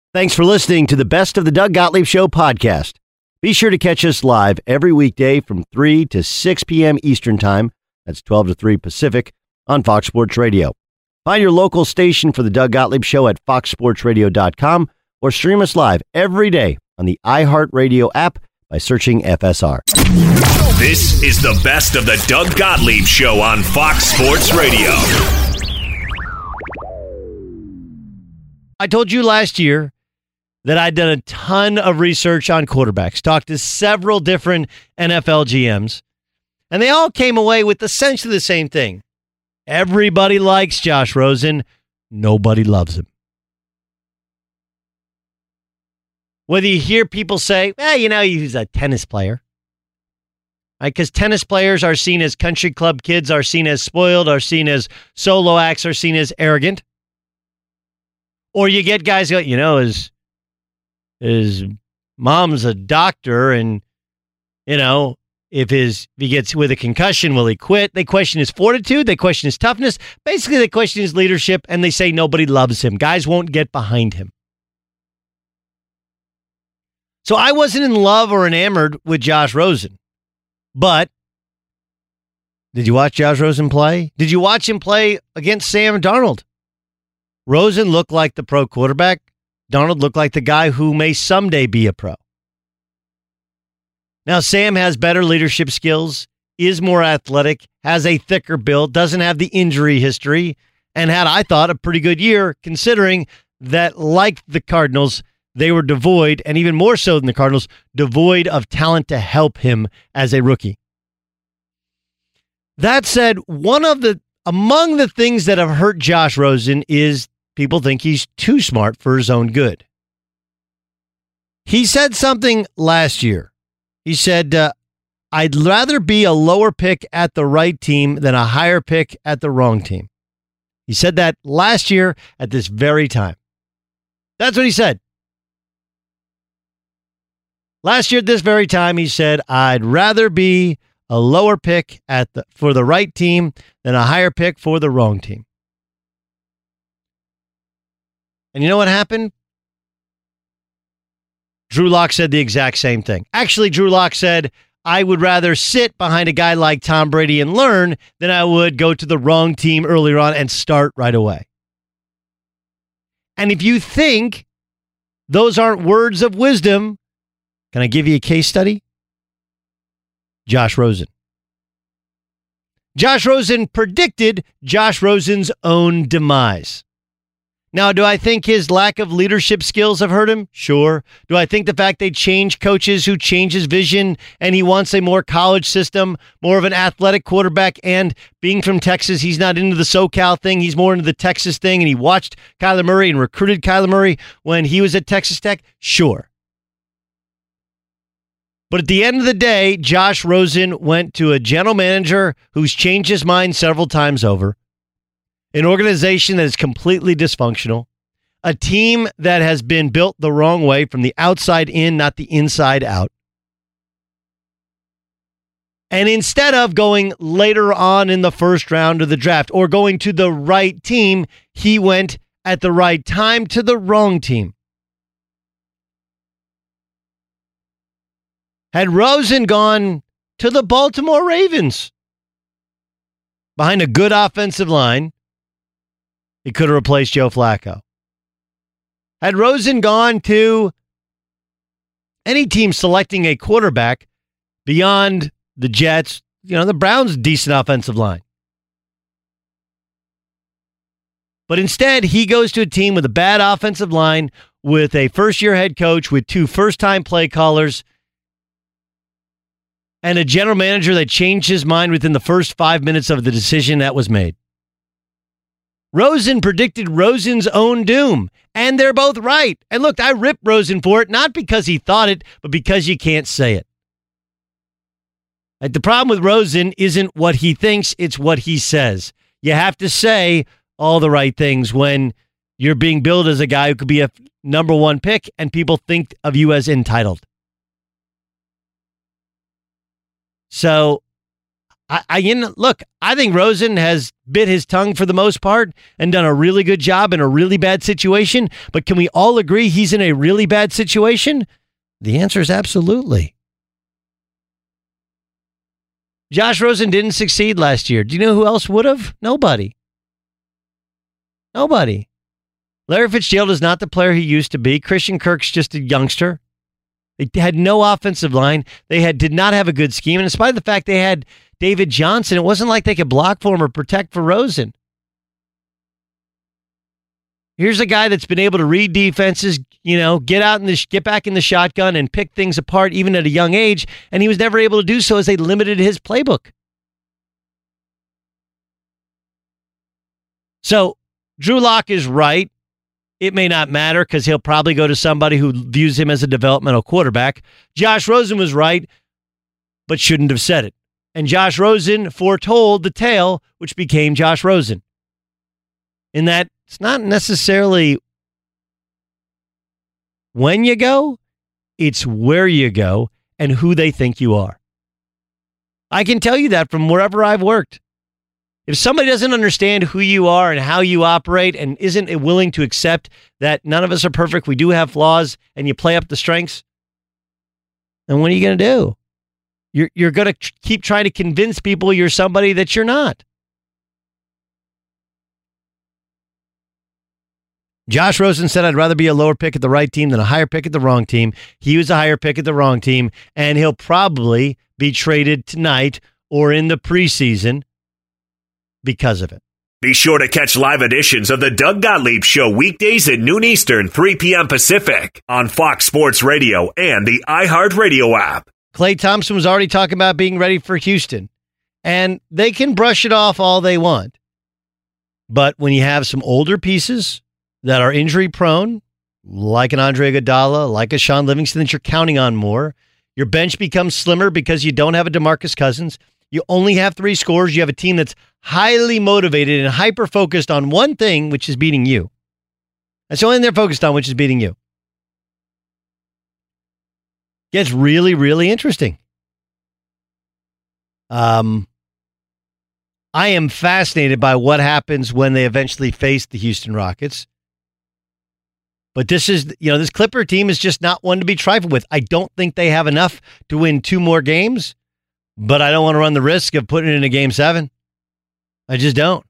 Thanks for listening to the Best of the Doug Gottlieb Show podcast. Be sure to catch us live every weekday from 3 to 6 p.m. Eastern Time. That's 12 to 3 Pacific on Fox Sports Radio. Find your local station for the Doug Gottlieb Show at foxsportsradio.com or stream us live every day on the iHeartRadio app by searching FSR. This is the Best of the Doug Gottlieb Show on Fox Sports Radio. I told you last year that I'd done a ton of research on quarterbacks, talked to several different NFL GMs, and they all came away with essentially the same thing. Everybody likes Josh Rosen. Nobody loves him. Whether you hear people say, he's a tennis player. Because tennis players are seen as country club kids, are seen as spoiled, are seen as solo acts, are seen as arrogant. Or you get guys go, his mom's a doctor, and if he gets with a concussion, will he quit? They question his fortitude, they question his toughness. Basically, they question his leadership, and they say nobody loves him. Guys won't get behind him. So I wasn't in love or enamored with Josh Rosen, but did you watch Josh Rosen play? Did you watch him play against Sam Darnold? Rosen looked like the pro quarterback. Darnold looked like the guy who may someday be a pro. Now, Sam has better leadership skills, is more athletic, has a thicker build, doesn't have the injury history, and had, I thought, a pretty good year, considering that, like the Cardinals, they were devoid, and even more so than the Cardinals, devoid of talent to help him as a rookie. That said, among the things that have hurt Josh Rosen is people think he's too smart for his own good. He said something last year. He said, I'd rather be a lower pick at the right team than a higher pick at the wrong team. He said that last year at this very time. That's what he said. Last year at this very time, he said, I'd rather be a lower pick for the right team than a higher pick for the wrong team. And you know what happened? Drew Lock said the exact same thing. Actually, Drew Lock said, I would rather sit behind a guy like Tom Brady and learn than I would go to the wrong team earlier on and start right away. And if you think those aren't words of wisdom, can I give you a case study? Josh Rosen. Josh Rosen predicted Josh Rosen's own demise. Now, do I think his lack of leadership skills have hurt him? Sure. Do I think the fact they change coaches who change his vision and he wants a more college system, more of an athletic quarterback, and being from Texas, he's not into the SoCal thing, he's more into the Texas thing, and he watched Kyler Murray and recruited Kyler Murray when he was at Texas Tech? Sure. But at the end of the day, Josh Rosen went to a general manager who's changed his mind several times over, an organization that is completely dysfunctional, a team that has been built the wrong way from the outside in, not the inside out. And instead of going later on in the first round of the draft or going to the right team, he went at the right time to the wrong team. Had Rosen gone to the Baltimore Ravens behind a good offensive line, he could have replaced Joe Flacco. Had Rosen gone to any team selecting a quarterback beyond the Jets, the Browns' decent offensive line. But instead, he goes to a team with a bad offensive line, with a first-year head coach, with 2 first-time play callers, and a general manager that changed his mind within the first 5 minutes of the decision that was made. Rosen predicted Rosen's own doom, and they're both right. And look, I ripped Rosen for it, not because he thought it, but because you can't say it. The problem with Rosen isn't what he thinks, it's what he says. You have to say all the right things when you're being billed as a guy who could be a number 1 pick and people think of you as entitled. So Look, I think Rosen has bit his tongue for the most part and done a really good job in a really bad situation. But can we all agree he's in a really bad situation? The answer is absolutely. Josh Rosen didn't succeed last year. Do you know who else would have? Nobody. Larry Fitzgerald is not the player he used to be. Christian Kirk's just a youngster. They had no offensive line. They did not have a good scheme. And in spite of the fact they had David Johnson, it wasn't like they could block for him or protect for Rosen. Here's a guy that's been able to read defenses, get back in the shotgun and pick things apart even at a young age, and he was never able to do so as they limited his playbook. So Drew Lock is right. It may not matter because he'll probably go to somebody who views him as a developmental quarterback. Josh Rosen was right, but shouldn't have said it. And Josh Rosen foretold the tale, which became Josh Rosen. In that it's not necessarily when you go, it's where you go and who they think you are. I can tell you that from wherever I've worked. If somebody doesn't understand who you are and how you operate and isn't willing to accept that none of us are perfect, we do have flaws, and you play up the strengths, then what are you going to do? You're going to keep trying to convince people you're somebody that you're not. Josh Rosen said, I'd rather be a lower pick at the right team than a higher pick at the wrong team. He was a higher pick at the wrong team, and he'll probably be traded tonight or in the preseason because of it. Be sure to catch live editions of the Doug Gottlieb Show weekdays at noon Eastern, 3 p.m. Pacific on Fox Sports Radio and the iHeartRadio app. Klay Thompson was already talking about being ready for Houston, and they can brush it off all they want. But when you have some older pieces that are injury prone, like an Andre Iguodala, like a Sean Livingston that you're counting on more, your bench becomes slimmer because you don't have a DeMarcus Cousins. You only have 3 scorers. You have a team that's highly motivated and hyper-focused on one thing, which is beating you. That's the only thing they're focused on, which is beating you. Gets really, really interesting. I am fascinated by what happens when they eventually face the Houston Rockets. But this Clipper team is just not one to be trifled with. I don't think they have enough to win 2 more games, but I don't want to run the risk of putting it in a game 7. I just don't.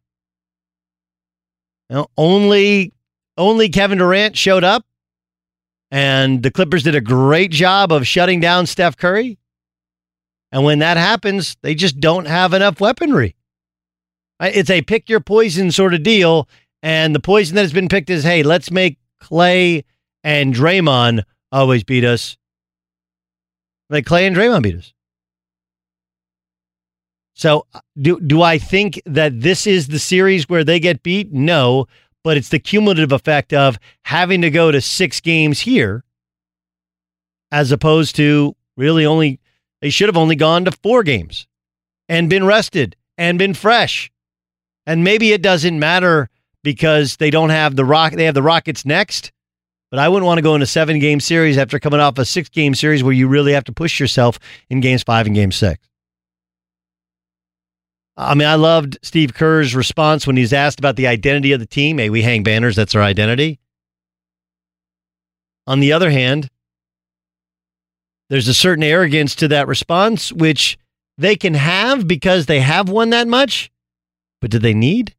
Only Kevin Durant showed up, and the Clippers did a great job of shutting down Steph Curry. And when that happens, they just don't have enough weaponry. It's a pick your poison sort of deal, and the poison that has been picked is, hey, let's make Klay and Draymond always beat us. Like Klay and Draymond beat us. So do I think that this is the series where they get beat? No, but it's the cumulative effect of having to go to 6 games here as opposed to they should have only gone to 4 games and been rested and been fresh. And maybe it doesn't matter because they don't have they have the Rockets next, but I wouldn't want to go in a 7-game series after coming off a 6-game series where you really have to push yourself in games 5 and game 6. I mean, I loved Steve Kerr's response when he's asked about the identity of the team. Hey, we hang banners. That's our identity. On the other hand, there's a certain arrogance to that response, which they can have because they have won that much. But do they need?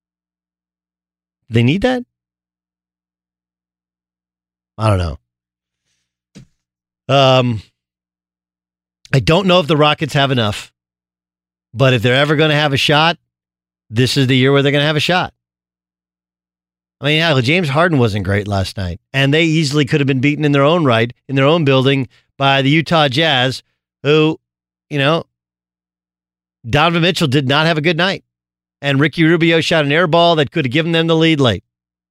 Do they need that? I don't know. I don't know if the Rockets have enough. But if they're ever going to have a shot, this is the year where they're going to have a shot. I mean, James Harden wasn't great last night, and they easily could have been beaten in their own right, in their own building, by the Utah Jazz, who, Donovan Mitchell did not have a good night. And Ricky Rubio shot an air ball that could have given them the lead late.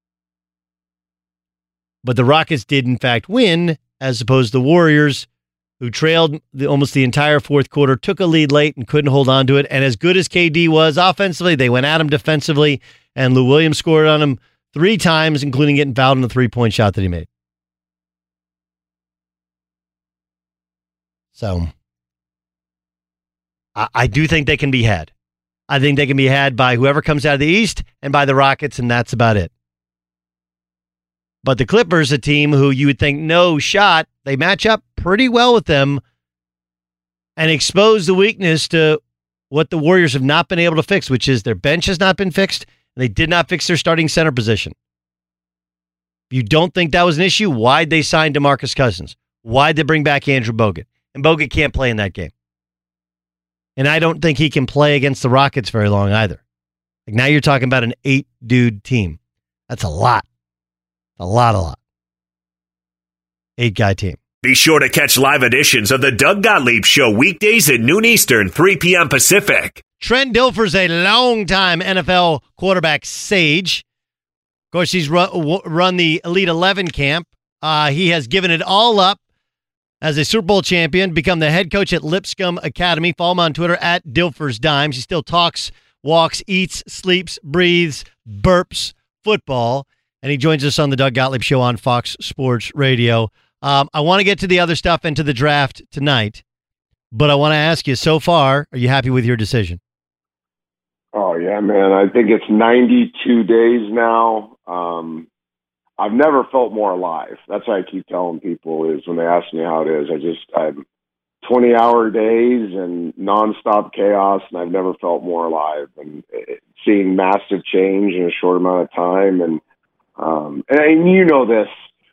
But the Rockets did, in fact, win, as opposed to the Warriors, who trailed almost the entire fourth quarter, took a lead late and couldn't hold on to it. And as good as KD was offensively, they went at him defensively, and Lou Williams scored on him 3 times, including getting fouled on the 3-point shot that he made. So, I do think they can be had. I think they can be had by whoever comes out of the East and by the Rockets, and that's about it. But the Clippers, a team who you would think no shot, they match up pretty well with them and expose the weakness to what the Warriors have not been able to fix, which is their bench has not been fixed, and they did not fix their starting center position. If you don't think that was an issue, why'd they sign DeMarcus Cousins? Why'd they bring back Andrew Bogut? And Bogut can't play in that game. And I don't think he can play against the Rockets very long either. Like now you're talking about an 8-dude team. That's a lot. A lot. 8-guy team. Be sure to catch live editions of the Doug Gottlieb Show weekdays at noon Eastern, 3 p.m. Pacific. Trent Dilfer's a long-time NFL quarterback sage. Of course, he's run the Elite 11 camp. He has given it all up as a Super Bowl champion, become the head coach at Lipscomb Academy. Follow him on Twitter at Dilfer's Dimes. He still talks, walks, eats, sleeps, breathes, burps football. And he joins us on the Doug Gottlieb Show on Fox Sports Radio. I want to get to the other stuff and to the draft tonight, but I want to ask you, so far, are you happy with your decision? Oh, yeah, man. I think it's 92 days now. I've never felt more alive. That's what I keep telling people is when they ask me how it is. I'm 20-hour days and nonstop chaos, and I've never felt more alive. And seeing massive change in a short amount of time, and you know this,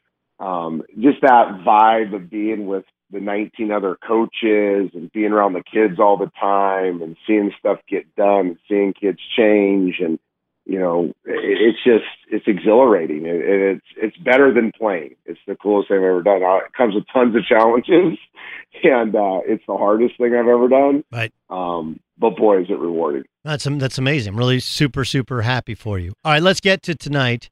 just that vibe of being with the 19 other coaches and being around the kids all the time and seeing stuff get done, seeing kids change, and you know, it's exhilarating. It's better than playing. It's the coolest thing I've ever done. It comes with tons of challenges, and it's the hardest thing I've ever done. Right. But boy, is it rewarding. That's amazing. I'm really super, super happy for you. All right, let's get to tonight.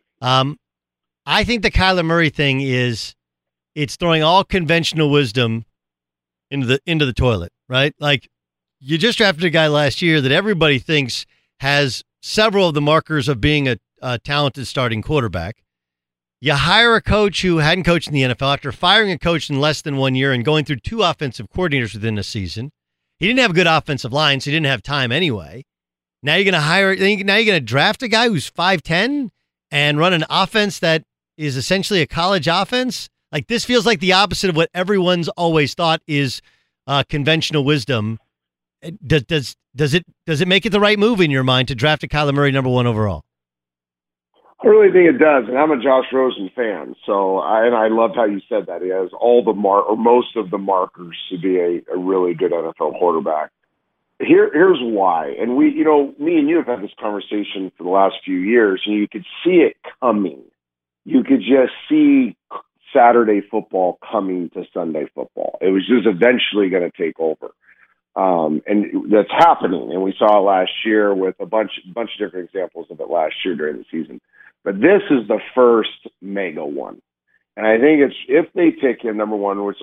I think the Kyler Murray thing it's throwing all conventional wisdom into the toilet, right? Like you just drafted a guy last year that everybody thinks has several of the markers of being a talented starting quarterback. You hire a coach who hadn't coached in the NFL after firing a coach in less than 1 year and going through 2 offensive coordinators within a season. He didn't have a good offensive line, so he didn't have time anyway. Now you're going to draft a guy who's 5'10" and run an offense that is essentially a college offense. Like this feels like the opposite of what everyone's always thought is conventional wisdom. Does it make it the right move in your mind to draft a Kyler Murray number 1 overall? I really think it does, and I'm a Josh Rosen fan. So I loved how you said that. He has all the most of the markers to be a really good NFL quarterback. Here's why, and me and you have had this conversation for the last few years, and you could see it coming. You could just see Saturday football coming to Sunday football. It was just eventually going to take over. And that's happening. And we saw it last year with a bunch of different examples of it last year during the season. But this is the first mega one. And I think it's, if they pick him number 1, which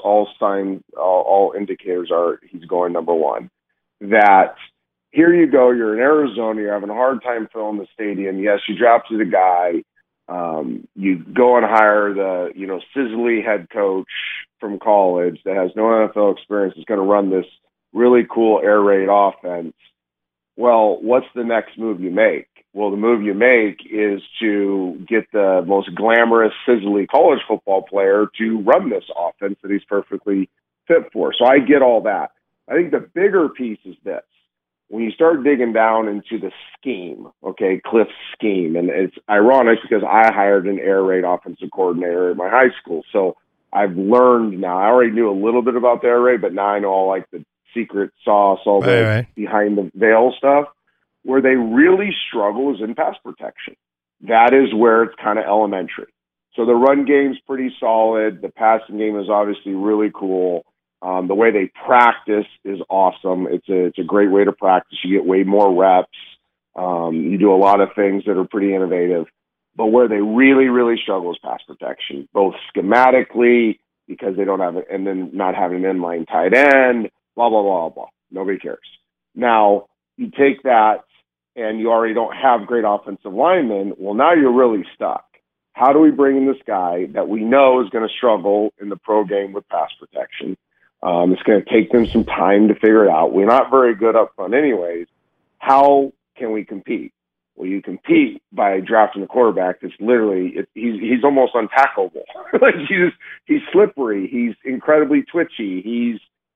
all indicators are he's going number 1, that here you go, you're in Arizona, you're having a hard time filling the stadium. Yes, you drafted a guy. You go and hire the, sizzly head coach from college that has no NFL experience, is going to run this really cool air raid offense. Well, what's the next move you make? Well, the move you make is to get the most glamorous, sizzly college football player to run this offense that he's perfectly fit for. So I get all that. I think the bigger piece is this. When you start digging down into the scheme, okay, Cliff's scheme, and it's ironic because I hired an air raid offensive coordinator at my high school. So I've learned now. I already knew a little bit about the air raid, but now I know all like the secret sauce, all the behind the veil stuff. Where they really struggle is in pass protection. That is where it's kind of elementary. So the run game's pretty solid. The passing game is obviously really cool. The way they practice is awesome. It's a great way to practice. You get way more reps. You do a lot of things that are pretty innovative. But where they really, really struggle is pass protection, both schematically, because they don't have it, and then not having an inline tight end, blah, blah, blah, blah. Nobody cares. Now, you take that and you already don't have great offensive linemen. Well, now you're really stuck. How do we bring in this guy that we know is going to struggle in the pro game with pass protection? It's going to take them some time to figure it out. We're not very good up front anyways. How can we compete? Well, you compete by drafting a quarterback that's literally he's almost untackleable. Like he's slippery. He's incredibly twitchy. He's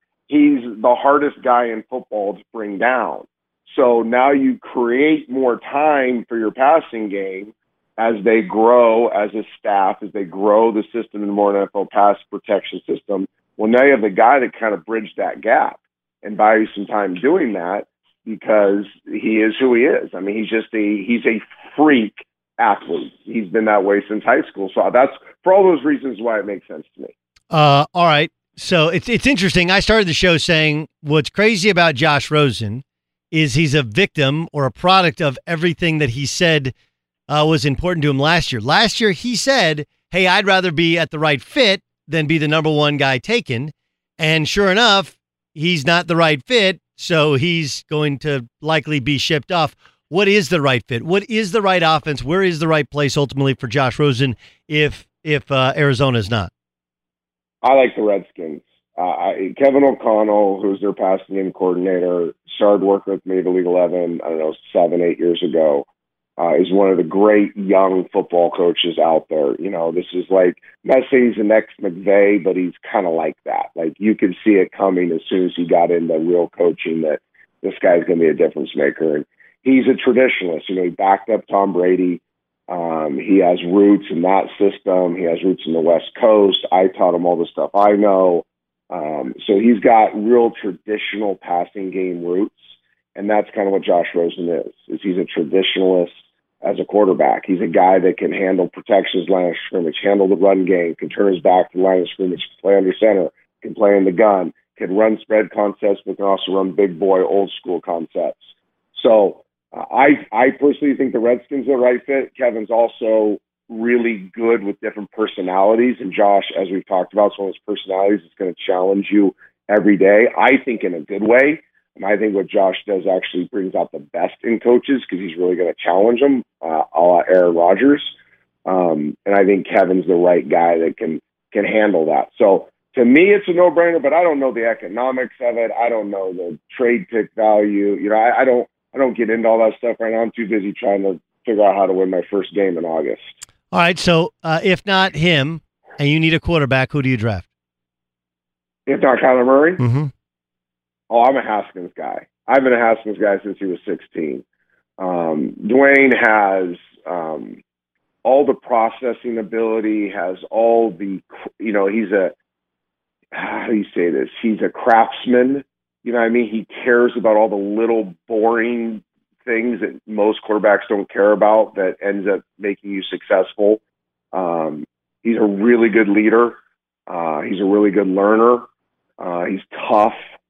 the hardest guy in football to bring down. So now you create more time for your passing game as they grow as a staff, as they grow the system in the more NFL pass protection system. Well, now you have the guy that kind of bridged that gap and buy you some time doing that because he is who he is. I mean, he's a freak athlete. He's been that way since high school. So that's for all those reasons why it makes sense to me. All right. So it's interesting. I started the show saying what's crazy about Josh Rosen is he's a victim or a product of everything that he said was important to him last year. Last year, he said, hey, I'd rather be at the right fit than be the number one guy taken. And sure enough, he's not the right fit, so he's going to likely be shipped off. What is the right fit? What is the right offense? Where is the right place ultimately for Josh Rosen if Arizona's not? I like the Redskins. Kevin O'Connell, who's their passing game coordinator, started working with me at Elite 11, 7, 8 years ago. Is one of the great young football coaches out there. You know, this is like, I'm not saying he's the next McVay, but he's kind of like that. Like, you could see it coming as soon as he got into real coaching that this guy's going to be a difference maker. And he's a traditionalist. You know, he backed up Tom Brady. He has roots in that system. He has roots in the West Coast. I taught him all the stuff I know. So he's got real traditional passing game roots. And that's kind of what Josh Rosen is he's a traditionalist as a quarterback. He's a guy that can handle protections, line of scrimmage, handle the run game, can turn his back to the line of scrimmage, can play under center, can play in the gun, can run spread concepts, but can also run big boy, old school concepts. So I personally think the Redskins are the right fit. Kevin's also really good with different personalities. And Josh, as we've talked about, is one of those personalities that's going to challenge you every day, I think in a good way. And I think what Josh does actually brings out the best in coaches because he's really going to challenge them, a la Aaron Rodgers. And I think Kevin's the right guy that can handle that. So to me, it's a no-brainer, but I don't know the economics of it. I don't know the trade pick value. You know, I don't get into all that stuff right now. I'm too busy trying to figure out how to win my first game in August. All right, so if not him and you need a quarterback, who do you draft? If not Kyler Murray? Mm-hmm. Oh, I'm a Haskins guy. I've been a Haskins guy since he was 16. Dwayne has all the processing ability, has all the, you know, he's a, how do you say this? He's a craftsman. You know what I mean? He cares about all the little boring things that most quarterbacks don't care about that ends up making you successful. He's a really good leader. He's a really good learner. He's tough.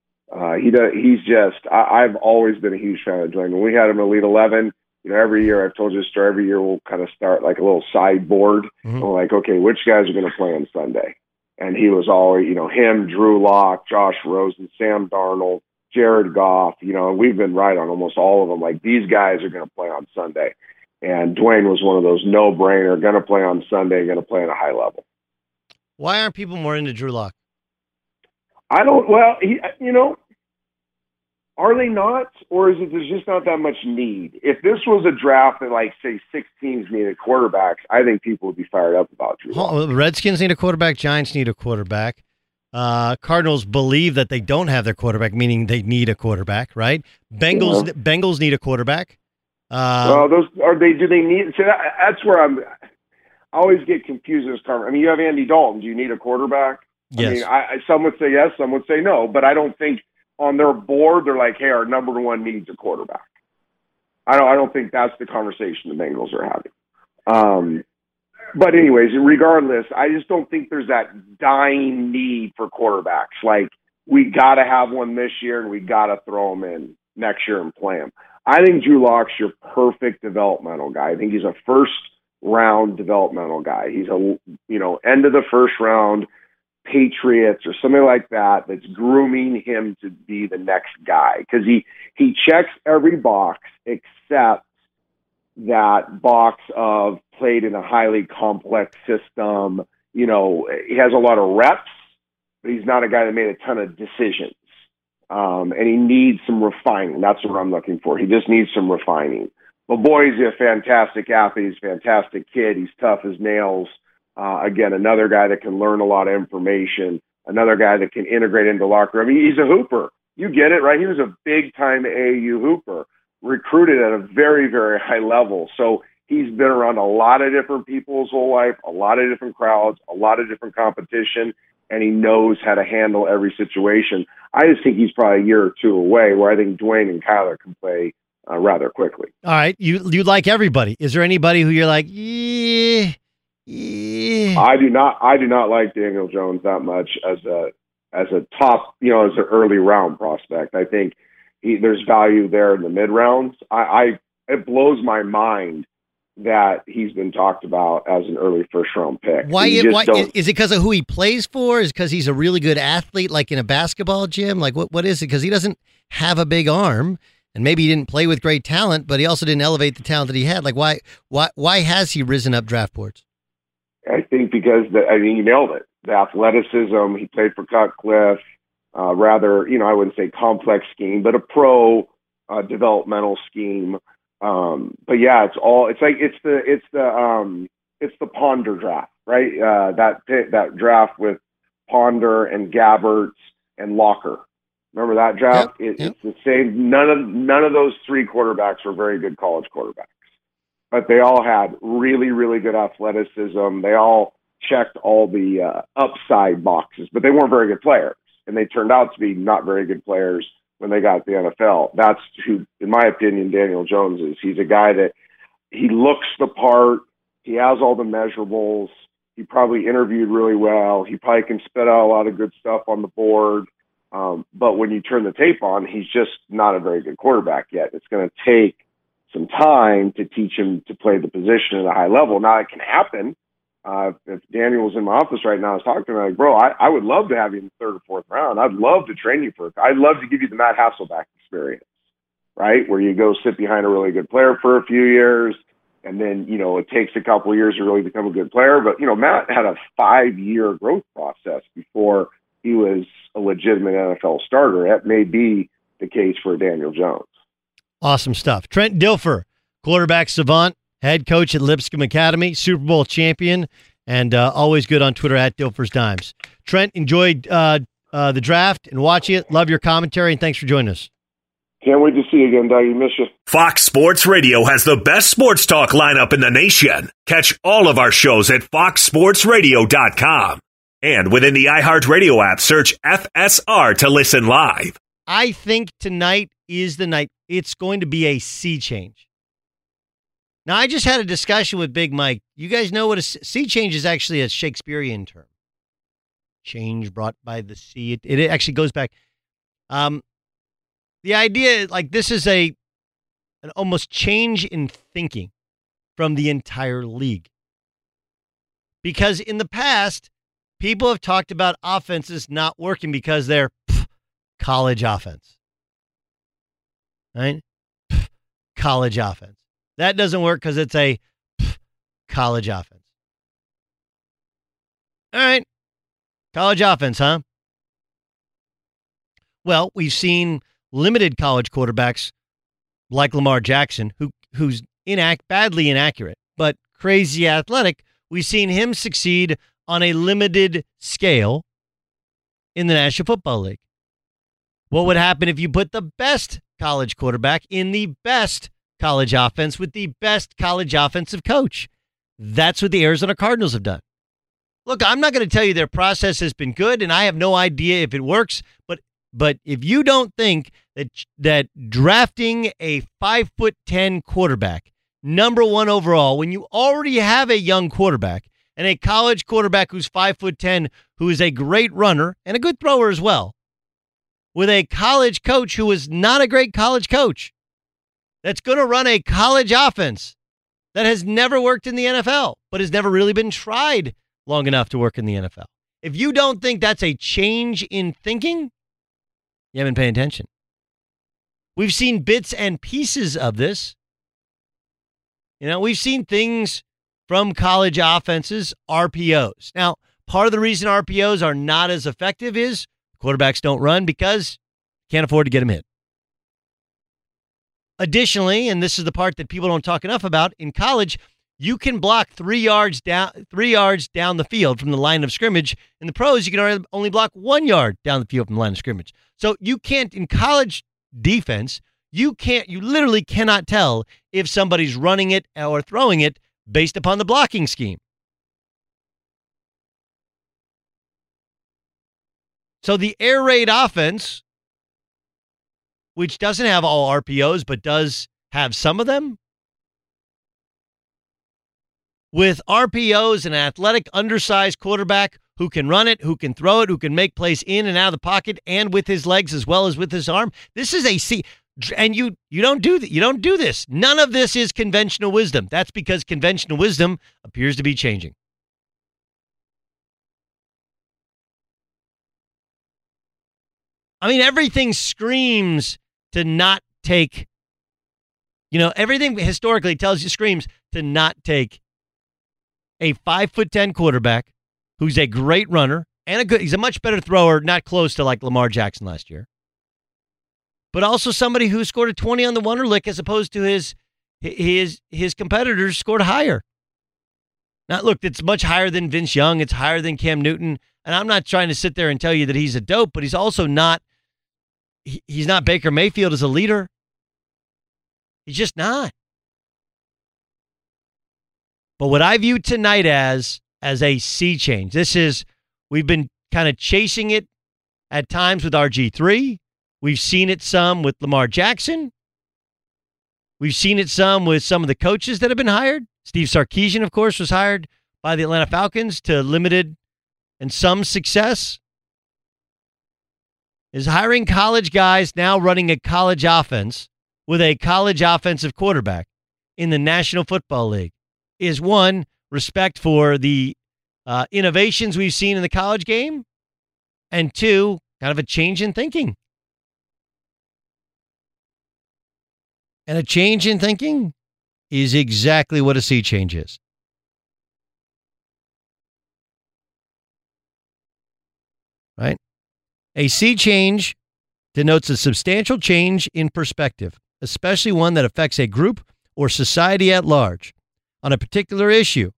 I've always been a huge fan of Dwayne. When we had him in Elite 11, you know, every year, I've told you this story, every year we'll kind of start like a little sideboard. Mm-hmm. We're like, okay, which guys are going to play on Sunday? And he was always, you know, him, Drew Lock, Josh Rosen, Sam Darnold, Jared Goff, you know, and we've been right on almost all of them. Like, these guys are going to play on Sunday. And Dwayne was one of those no-brainer, going to play on Sunday, going to play at a high level. Why aren't people more into Drew Lock? You know, are they not? Or is it there's just not that much need? If this was a draft that, like, say, 6 teams needed quarterbacks, I think people would be fired up about Drew Lock. Well, the Redskins need a quarterback. Giants need a quarterback. Cardinals believe that they don't have their quarterback, meaning they need a quarterback, right? Bengals need a quarterback. Do they need? So that's where I always get confused in this conversation. I mean, you have Andy Dalton. Do you need a quarterback? Yes. I mean, some would say yes, some would say no, but I don't think on their board they're like, hey, our number one needs a quarterback. I don't think that's the conversation the Bengals are having. But anyways, regardless, I just don't think there's that dying need for quarterbacks. Like, we got to have one this year and we got to throw him in next year and play him. I think Drew Lock's your perfect developmental guy. I think he's a first-round developmental guy. He's a, you know, end of the first round Patriots or something like that that's grooming him to be the next guy because he checks every box except that box of played in a highly complex system. You know, he has a lot of reps, but he's not a guy that made a ton of decisions. And he needs some refining. That's what I'm looking for. He just needs some refining. But boy, he's a fantastic athlete. He's a fantastic kid. He's tough as nails. Again, another guy that can learn a lot of information, another guy that can integrate into the locker room. He's a hooper. You get it, right? He was a big-time AAU hooper, recruited at a very, very high level. So he's been around a lot of different people his whole life, a lot of different crowds, a lot of different competition, and he knows how to handle every situation. I just think he's probably a year or two away, where I think Dwayne and Kyler can play rather quickly. All right, you like everybody. Is there anybody who you're like, yeah? I do not like Daniel Jones that much as a top, as an early round prospect. I think there's value there in the mid rounds. It blows my mind that he's been talked about as an early first round pick. Why is it because of who he plays for? Is it because he's a really good athlete, like in a basketball gym? Like what is it? Because he doesn't have a big arm, and maybe he didn't play with great talent, but he also didn't elevate the talent that he had. Like why has he risen up draft boards? I think because you nailed it. The athleticism. He played for Cutcliffe. Rather, I wouldn't say complex scheme, but a pro developmental scheme. But yeah, it's the Ponder draft, right? That draft with Ponder and Gabbert and Locker. Remember that draft? Yep. It's the same. None of those three quarterbacks were very good college quarterbacks, but they all had really, really good athleticism. They all checked all the upside boxes, but they weren't very good players, and they turned out to be not very good players when they got to the NFL. That's who, in my opinion, Daniel Jones is. He's a guy that he looks the part. He has all the measurables. He probably interviewed really well. He probably can spit out a lot of good stuff on the board. But when you turn the tape on, he's just not a very good quarterback yet. It's going to take some time to teach him to play the position at a high level. Now, it can happen. If Daniel was in my office right now, I was talking to him, like, bro, I would love to have you in the third or fourth round. I'd love to train you I'd love to give you the Matt Hasselbeck experience, right? Where you go sit behind a really good player for a few years, and then, it takes a couple of years to really become a good player. But, Matt had a 5-year growth process before he was a legitimate NFL starter. That may be the case for Daniel Jones. Awesome stuff. Trent Dilfer, quarterback savant, head coach at Lipscomb Academy, Super Bowl champion, and always good on Twitter at Dilfer's Dimes. Trent, enjoyed the draft and watching it. Love your commentary, and thanks for joining us. Can't wait to see you again, Doug. You miss you. Fox Sports Radio has the best sports talk lineup in the nation. Catch all of our shows at foxsportsradio.com. And within the iHeartRadio app, search FSR to listen live. I think tonight is the night. It's going to be a sea change. Now, I just had a discussion with Big Mike. You guys know what a sea change is actually a Shakespearean term. Change brought by the sea. It actually goes back. The idea, like, this is an almost change in thinking from the entire league. Because in the past, people have talked about offenses not working because they're college offense. Right? College offense. That doesn't work because it's a college offense. All right. College offense, huh? Well, we've seen limited college quarterbacks like Lamar Jackson, who's badly inaccurate, but crazy athletic. We've seen him succeed on a limited scale in the National Football League. What would happen if you put the best college quarterback in the best college offense with the best college offensive coach? That's what the Arizona Cardinals have done. Look, I'm not going to tell you their process has been good, and I have no idea if it works, but if you don't think that drafting a 5'10" quarterback, number one overall, when you already have a young quarterback and a college quarterback who's 5'10", who is a great runner and a good thrower as well, with a college coach who is not a great college coach, that's going to run a college offense that has never worked in the NFL, but has never really been tried long enough to work in the NFL. If you don't think that's a change in thinking, you haven't paid attention. We've seen bits and pieces of this. We've seen things from college offenses, RPOs. Now, part of the reason RPOs are not as effective is quarterbacks don't run because can't afford to get them hit. Additionally, and this is the part that people don't talk enough about, in college, you can block 3 yards down the field from the line of scrimmage. In the pros, you can only block 1 yard down the field from the line of scrimmage. So you can't, in college defense, you literally cannot tell if somebody's running it or throwing it based upon the blocking scheme. So the air raid offense, which doesn't have all RPOs but does have some of them, with RPOs and an athletic, undersized quarterback who can run it, who can throw it, who can make plays in and out of the pocket and with his legs as well as with his arm. This is a C. And you don't do that. You don't do this. None of this is conventional wisdom. That's because conventional wisdom appears to be changing. I mean, everything screams to not take, everything historically screams to not take a 5'10" quarterback who's a great runner and he's a much better thrower, not close to like Lamar Jackson last year, but also somebody who scored a 20 on the Wonderlic as opposed to his competitors scored higher. Now, look, it's much higher than Vince Young. It's higher than Cam Newton. And I'm not trying to sit there and tell you that he's a dope, but he's also not, he's not Baker Mayfield as a leader. He's just not. But what I view tonight as a sea change, we've been kind of chasing it at times with RG3. We've seen it some with Lamar Jackson. We've seen it some with some of the coaches that have been hired. Steve Sarkisian, of course, was hired by the Atlanta Falcons to limited and some success. Is hiring college guys now running a college offense with a college offensive quarterback in the National Football League is one, respect for the innovations we've seen in the college game, and two, kind of a change in thinking. And a change in thinking is exactly what a sea change is. Right? A sea change denotes a substantial change in perspective, especially one that affects a group or society at large on a particular issue.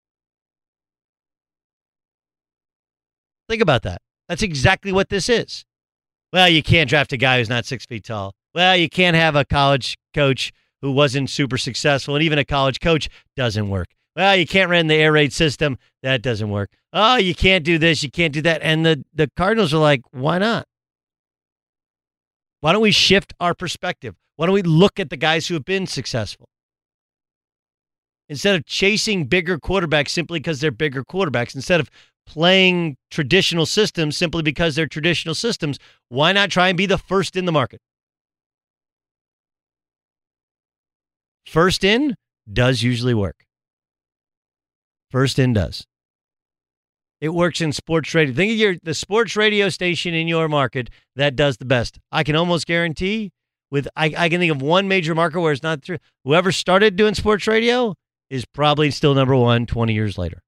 Think about that. That's exactly what this is. Well, you can't draft a guy who's not 6 feet tall. Well, you can't have a college coach who wasn't super successful, and even a college coach doesn't work. Well, you can't run the air raid system. That doesn't work. Oh, you can't do this. You can't do that. And the Cardinals are like, why not? Why don't we shift our perspective? Why don't we look at the guys who have been successful? Instead of chasing bigger quarterbacks simply because they're bigger quarterbacks, instead of playing traditional systems simply because they're traditional systems, why not try and be the first in the market? First in does usually work. First in does. It works in sports radio. Think of the sports radio station in your market that does the best. I can almost guarantee I can think of one major market where it's not true. Whoever started doing sports radio is probably still number one 20 years later.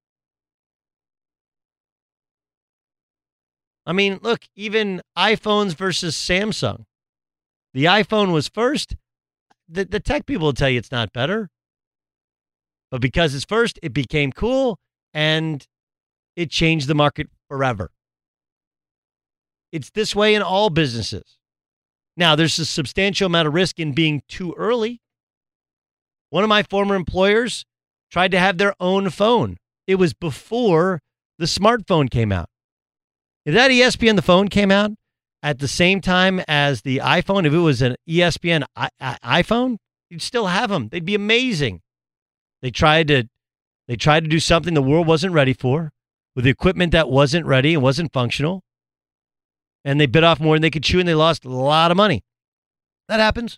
I mean, look, even iPhones versus Samsung. The iPhone was first. The tech people will tell you it's not better. But because it's first, it became cool, and it changed the market forever. It's this way in all businesses. Now, there's a substantial amount of risk in being too early. One of my former employers tried to have their own phone. It was before the smartphone came out. If that ESPN, the phone, came out at the same time as the iPhone, if it was an ESPN iPhone, you'd still have them. They'd be amazing. They tried to do something the world wasn't ready for with the equipment that wasn't ready and wasn't functional. And they bit off more than they could chew, and they lost a lot of money. That happens.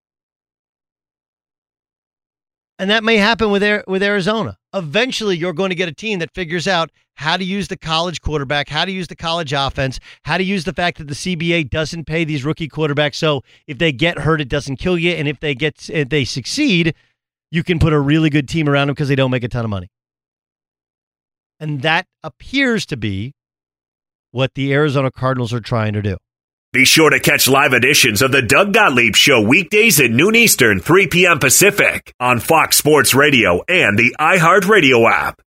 And that may happen with Arizona. Eventually, you're going to get a team that figures out how to use the college quarterback, how to use the college offense, how to use the fact that the CBA doesn't pay these rookie quarterbacks. So if they get hurt, it doesn't kill you. And if they succeed, you can put a really good team around them because they don't make a ton of money. And that appears to be what the Arizona Cardinals are trying to do. Be sure to catch live editions of the Doug Gottlieb Show weekdays at noon Eastern, 3 p.m. Pacific on Fox Sports Radio and the iHeartRadio app.